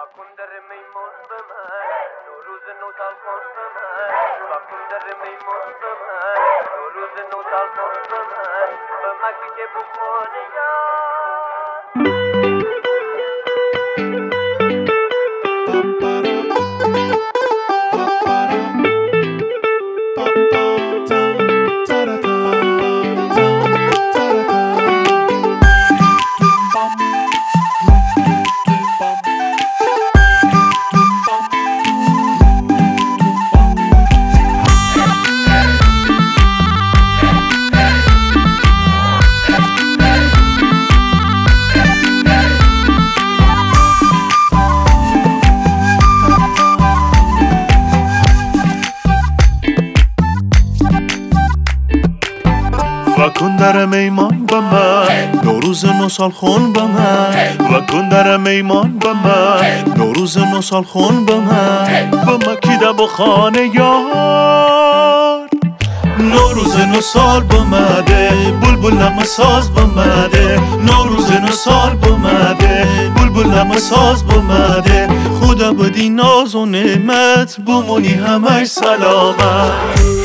کن در میمون به من روز نو سال کن به من کن در میمون به من روز نو سال کن به من به مکه بخونه و کن در میمان به من نوروز نو سال خون به من و کن در میمان به من نوروز نو سال خون به من به مکیدم و خانه یار نوروز نو سال بمده بلبلم ساز بمده نوروز نو سال بمده بلبلم ساز بمده خدا بدی ناز و نعمت بمونی همش سلامت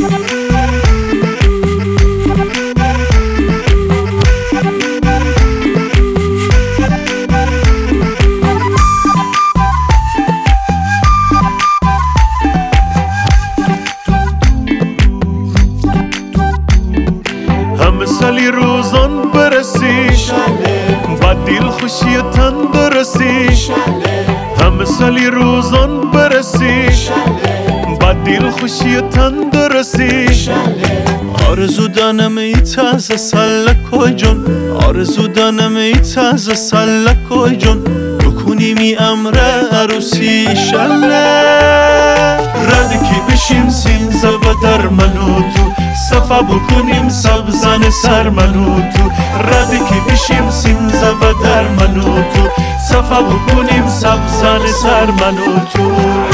همه سالی روزان برسی با دل خوشی تندرستی همه سالی روزان برسی با دل خوشی تندرستی آرزو دانم ای تازه سلکوی جون آرزو دانم ای تازه سلکوی جون بکنی می امره عروسی شله رده کی بشیم سینزه بدر منو تو صفا بکنیم سبزن سر منو تو رده کی بشیم سینزه بدر منو تو صفا بکنیم سبزن سر منو تو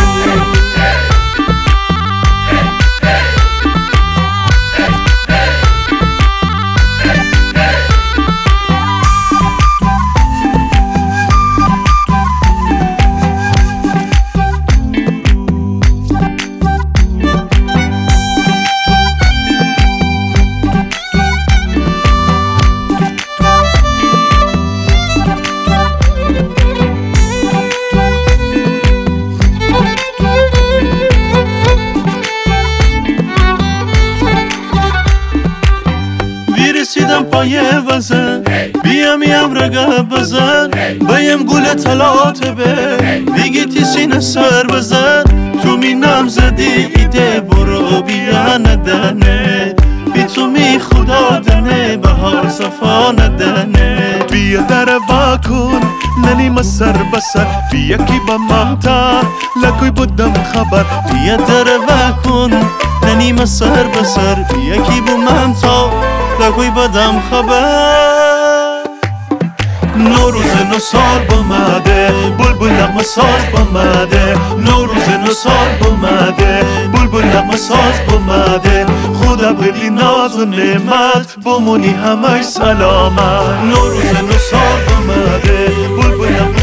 رسیدم پای وزن بیام یم رگه بزن بیم گل طلات به دیگه تی سینه سر بزن تو می نم زدی ایده برو بیا ندنه بی تو می خدا دنه بهار صفا ندنه بیا در واکن ننیم سر بسر بیا کی با ممتا لکوی بودم خبر بیا در واکن ننیم سر بسر بیا کی با ممتا لکوی بدم خبر نوروز نو سال بمده بلبلم ساز بمده نوروز نو سال بمده بلبلم ساز بمده خدا بدی ناز و نعمت بمونی همش سلامت نوروز نو سال بمده بلبلم